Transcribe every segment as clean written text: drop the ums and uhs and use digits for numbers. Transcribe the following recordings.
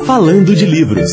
Falando de Livros.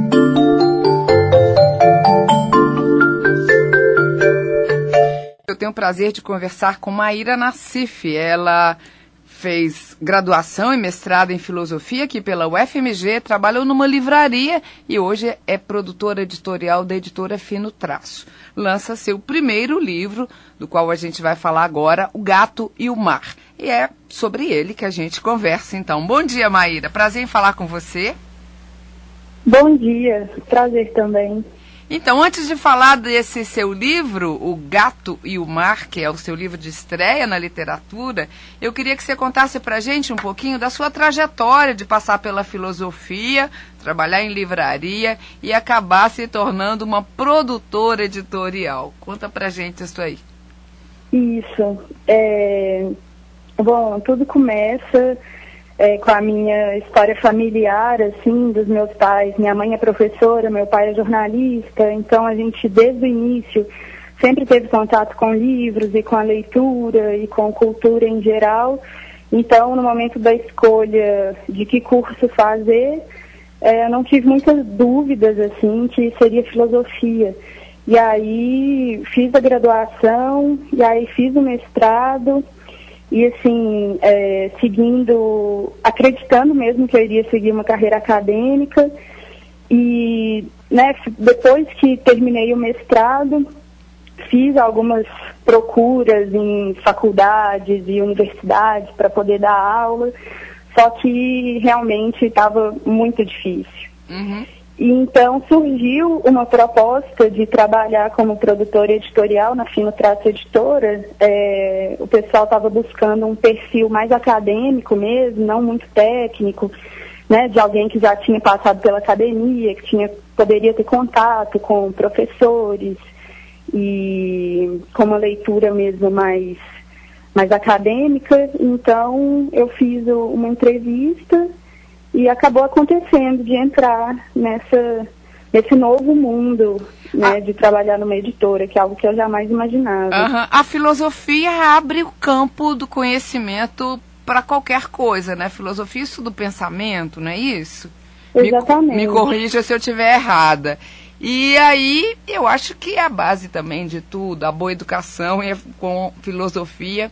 Eu tenho o prazer de conversar com Maíra Nassif. Ela fez graduação e mestrado em filosofia aqui pela UFMG, trabalhou numa livraria e hoje é produtora editorial da editora Fino Traço. Lança seu primeiro livro, do qual a gente vai falar agora, O Gato e o Mar. E é sobre ele que a gente conversa, então. Bom dia, Maíra. Prazer em falar com você. Bom dia. Prazer também. Então, antes de falar desse seu livro, O Gato e o Mar, que é o seu livro de estreia na literatura, eu queria que você contasse pra gente um pouquinho da sua trajetória de passar pela filosofia, trabalhar em livraria e acabar se tornando uma produtora editorial. Conta pra gente isso aí. Isso. Bom, tudo começa com a minha história familiar, assim, dos meus pais. Minha mãe é professora, meu pai é jornalista, então a gente, desde o início, sempre teve contato com livros e com a leitura e com cultura em geral. Então, no momento da escolha de que curso fazer, eu não tive muitas dúvidas, assim, que seria filosofia. E aí, fiz a graduação, e aí fiz o mestrado. E assim, acreditando mesmo que eu iria seguir uma carreira acadêmica. E depois que terminei o mestrado, fiz algumas procuras em faculdades e universidades para poder dar aula, só que realmente estava muito difícil. Uhum. E então surgiu uma proposta de trabalhar como produtora editorial na Fino Traço Editora. O pessoal estava buscando um perfil mais acadêmico mesmo, não muito técnico, né, de alguém que já tinha passado pela academia, que poderia ter contato com professores e com uma leitura mesmo mais acadêmica. Então eu fiz uma entrevista e acabou acontecendo de entrar nesse novo mundo, né, de trabalhar numa editora, que é algo que eu jamais imaginava. Uhum. A filosofia abre o campo do conhecimento para qualquer coisa, né? Filosofia estuda o pensamento, não é isso? Exatamente. Me corrija se eu estiver errada. E aí, eu acho que é a base também de tudo, a boa educação e com filosofia,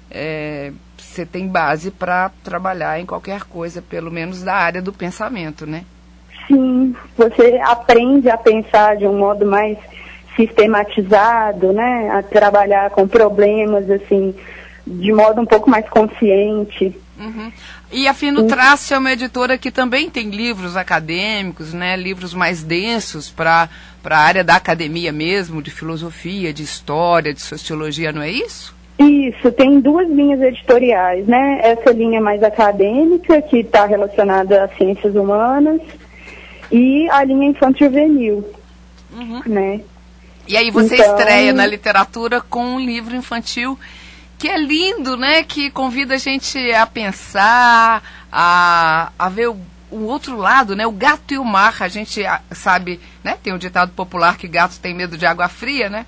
você tem base para trabalhar em qualquer coisa, pelo menos da área do pensamento, né? Sim, você aprende a pensar de um modo mais sistematizado, né? A trabalhar com problemas, assim, de modo um pouco mais consciente. Uhum. E a Fino Traço é uma editora que também tem livros acadêmicos, né? Livros mais densos para a área da academia mesmo, de filosofia, de história, de sociologia, não é isso? Isso, tem duas linhas editoriais, né? Essa linha mais acadêmica, que está relacionada às ciências humanas, e a linha infanto-juvenil, né? E aí você estreia na literatura com um livro infantil que é lindo, né? Que convida a gente a pensar, a ver o outro lado, né? O gato e o mar. A gente sabe, né? Tem um ditado popular que gato tem medo de água fria, né?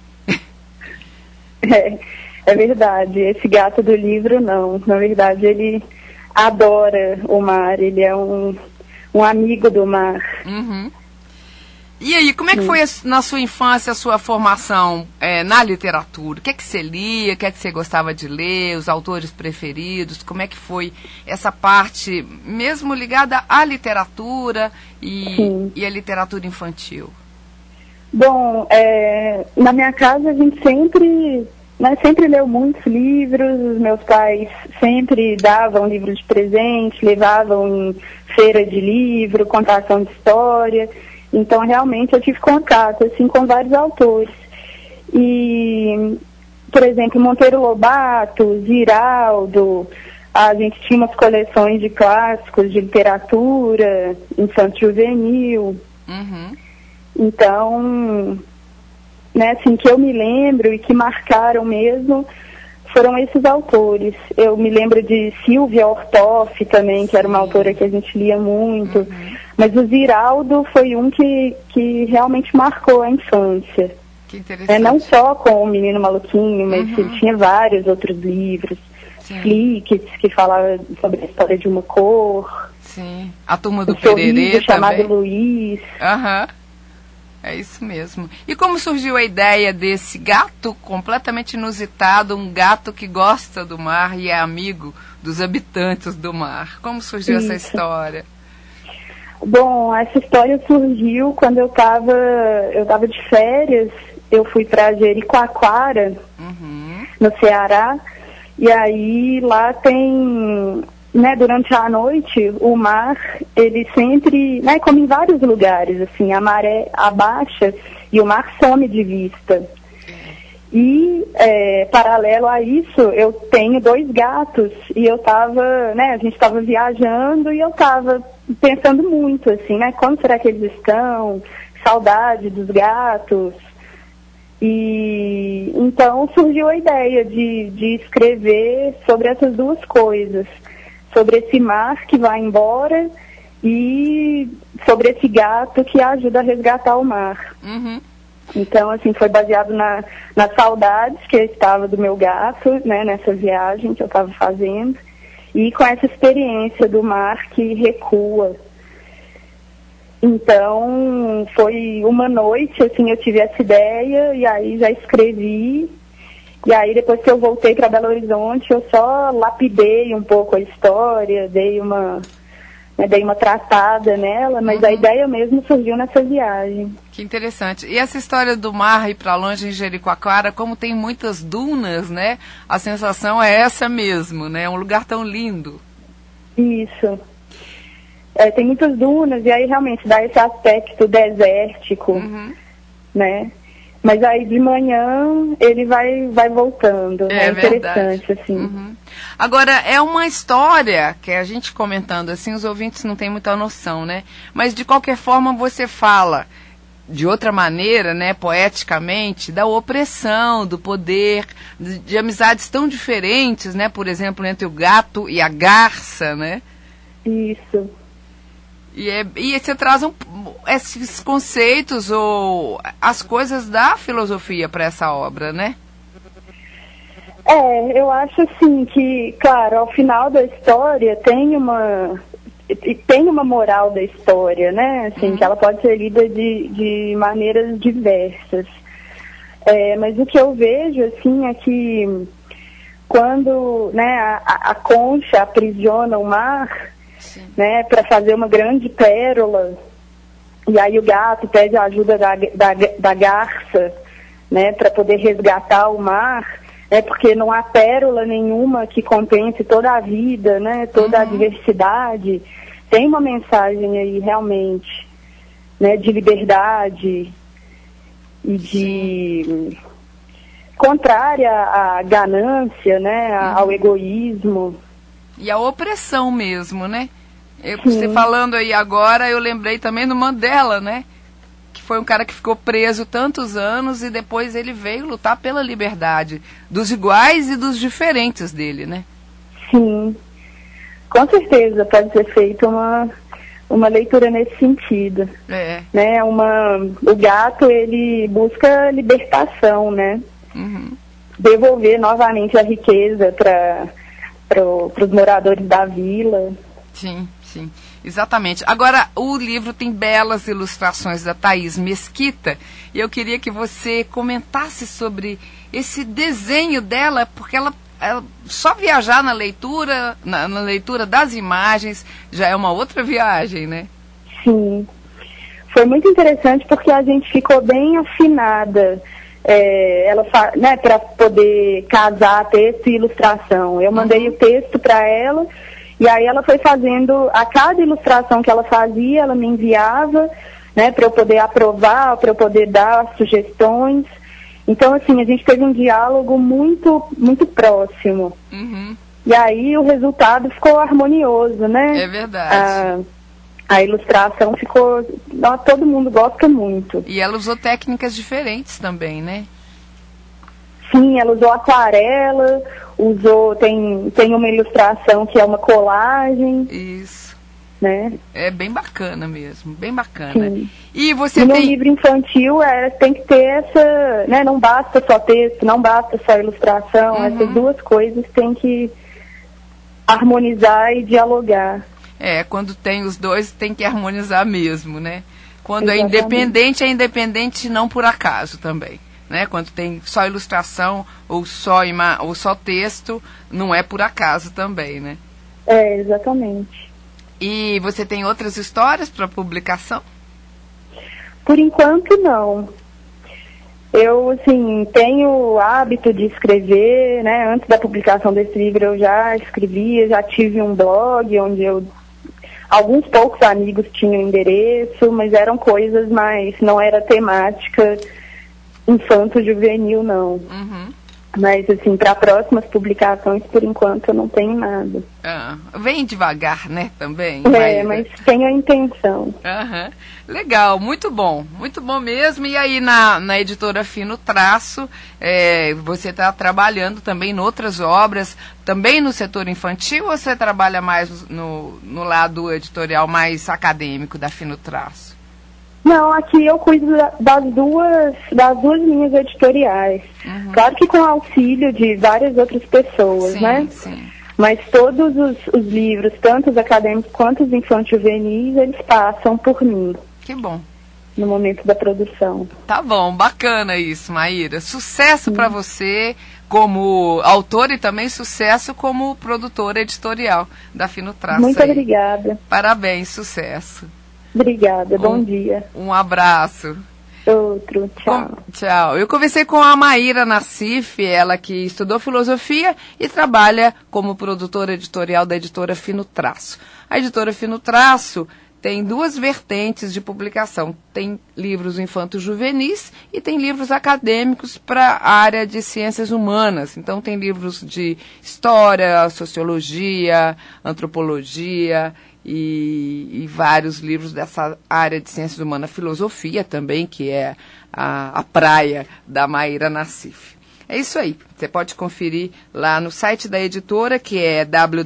É verdade. Esse gato do livro, não. Na verdade, ele adora o mar. Ele é um amigo do mar. Uhum. E aí, como é que foi na sua infância a sua formação na literatura? O que é que você lia? O que é que você gostava de ler? Os autores preferidos? Como é que foi essa parte, mesmo ligada à literatura e à literatura infantil? Bom, na minha casa a gente sempre leu muitos livros. Os meus pais sempre davam livros de presente, levavam em feira de livro, contação de história. Então, realmente, eu tive contato, assim, com vários autores. E, por exemplo, Monteiro Lobato, Ziraldo, a gente tinha umas coleções de clássicos de literatura, infanto-juvenil. Uhum. Então, né, assim, que eu me lembro e que marcaram mesmo foram esses autores. Eu me lembro de Silvia Ortoff também, que era uma autora que a gente lia muito. Uhum. Mas o Ziraldo foi um que realmente marcou a infância. Que interessante. Não só com O Menino Maluquinho, mas ele tinha vários outros livros. Flics, que falava sobre a história de uma cor. Sim, a turma do um sorriso Pererê chamado também. Luiz. Aham, é isso mesmo. E como surgiu a ideia desse gato completamente inusitado, um gato que gosta do mar e é amigo dos habitantes do mar? Como surgiu essa história? Bom, essa história surgiu quando eu tava de férias. Eu fui para Jericoacoara, no Ceará, e aí lá tem, né, durante a noite, o mar, ele sempre, né, como em vários lugares, assim, a maré abaixa e o mar some de vista. E, paralelo a isso, eu tenho 2 gatos, e eu tava, né, a gente tava viajando e eu tava pensando muito, assim, né, como será que eles estão, saudade dos gatos. E então surgiu a ideia de escrever sobre essas 2 coisas, sobre esse mar que vai embora e sobre esse gato que ajuda a resgatar o mar. Então, assim, foi baseado nas saudades que eu estava do meu gato, né, nessa viagem que eu estava fazendo, e com essa experiência do mar que recua. Então, foi uma noite, assim, eu tive essa ideia e aí já escrevi. E aí, depois que eu voltei para Belo Horizonte, eu só lapidei um pouco a história, dei uma tratada nela, mas a ideia mesmo surgiu nessa viagem. Que interessante. E essa história do mar ir para longe em Jericoacoara, como tem muitas dunas, né? A sensação é essa mesmo, né? É um lugar tão lindo. Isso. Tem muitas dunas e aí realmente dá esse aspecto desértico, né? Mas aí de manhã ele vai voltando. É interessante, assim. Agora, é uma história que a gente comentando assim, os ouvintes não têm muita noção, né? Mas de qualquer forma você fala de outra maneira, né, poeticamente, da opressão, do poder, de amizades tão diferentes, né? Por exemplo, entre o gato e a garça, né? Isso. E você traz esses conceitos ou as coisas da filosofia para essa obra, né? Eu acho assim que, claro, ao final da história tem uma moral da história, né? Assim, que ela pode ser lida de maneiras diversas. Mas o que eu vejo, assim, é que quando, né, a concha aprisiona o mar, né, para fazer uma grande pérola, e aí o gato pede a ajuda da garça, né, para poder resgatar o mar, porque não há pérola nenhuma que compense toda a vida, né, toda a diversidade. Tem uma mensagem aí realmente, né, de liberdade e de contrária à ganância, né, ao egoísmo. E a opressão mesmo, né? Você falando aí agora, eu lembrei também do Mandela, né? Que foi um cara que ficou preso tantos anos e depois ele veio lutar pela liberdade dos iguais e dos diferentes dele, né? Sim, com certeza pode ser feita uma leitura nesse sentido. Né? O gato, ele busca libertação, né? Devolver novamente a riqueza para os moradores da vila. Sim, sim, exatamente. Agora, o livro tem belas ilustrações da Thaís Mesquita e eu queria que você comentasse sobre esse desenho dela, porque ela só viajar na leitura, na leitura das imagens já é uma outra viagem, né? Sim, foi muito interessante porque a gente ficou bem afinada. Né, para poder casar texto e ilustração. Eu mandei o texto para ela e aí ela foi fazendo, a cada ilustração que ela fazia, ela me enviava, né, para eu poder aprovar, para eu poder dar sugestões. Então, assim, a gente teve um diálogo muito, muito próximo. E aí o resultado ficou harmonioso, né? É verdade. A ilustração ficou... todo mundo gosta muito. E ela usou técnicas diferentes também, né? Sim, ela usou aquarela, tem uma ilustração que é uma colagem. Isso. Né? É bem bacana mesmo, bem bacana. Sim. E você no livro infantil tem que ter essa... Né, não basta só texto, não basta só ilustração. Essas 2 coisas têm que harmonizar e dialogar. Quando tem os dois, tem que harmonizar mesmo, né? Quando Exatamente. é independente não por acaso também, né? Quando tem só ilustração ou só texto, não é por acaso também, né? Exatamente. E você tem outras histórias para publicação? Por enquanto, não. Eu, assim, tenho o hábito de escrever, né? Antes da publicação desse livro eu já escrevia, já tive um blog onde alguns poucos amigos tinham endereço, mas eram coisas mais, não era temática infanto-juvenil, não. Uhum. Mas, assim, para próximas publicações, por enquanto, eu não tenho nada. Vem devagar, né, também? Mas tenho a intenção. Legal, muito bom mesmo. E aí na editora Fino Traço, você está trabalhando também em outras obras, também no setor infantil, ou você trabalha mais no lado editorial mais acadêmico da Fino Traço? Não, aqui eu cuido das duas linhas editoriais. Uhum. Claro que com auxílio de várias outras pessoas, sim, né? Sim. Mas todos os livros, tanto os acadêmicos quanto os infanto-juvenis, eles passam por mim. Que bom. No momento da produção. Tá bom, bacana isso, Maíra. Sucesso para você como autora e também sucesso como produtora editorial da Fino Traço. Muito obrigada. Parabéns, sucesso. Obrigada, bom dia. Um abraço. Outro, tchau. Tchau. Eu conversei com a Maíra Nassif, ela que estudou filosofia e trabalha como produtora editorial da editora Fino Traço. A editora Fino Traço tem duas vertentes de publicação. Tem livros infanto-juvenis e tem livros acadêmicos para a área de ciências humanas. Então tem livros de história, sociologia, antropologia e vários livros dessa área de ciências humanas, filosofia também, que é a praia da Maíra Nassif. É isso aí, você pode conferir lá no site da editora, que é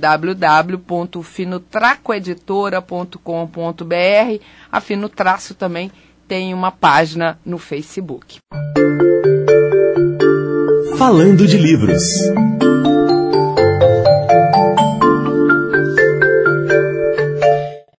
www.finotracoeditora.com.br. A Fino Traço também tem uma página no Facebook. Falando de livros.